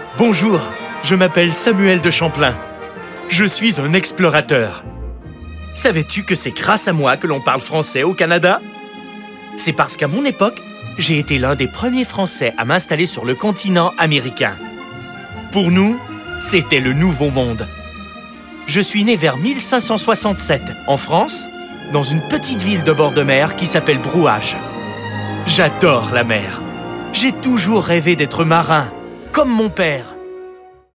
Bonjour, je m'appelle Samuel de Champlain. Je suis un explorateur. Savais-tu que c'est grâce à moi que l'on parle français au Canada? C'est parce qu'à mon époque, j'ai été l'un des premiers Français à m'installer sur le continent américain. Pour nous, c'était le Nouveau Monde. Je suis né vers 1567, en France, dans une petite ville de bord de mer qui s'appelle Brouage. J'adore la mer. J'ai toujours rêvé d'être marin, comme mon père.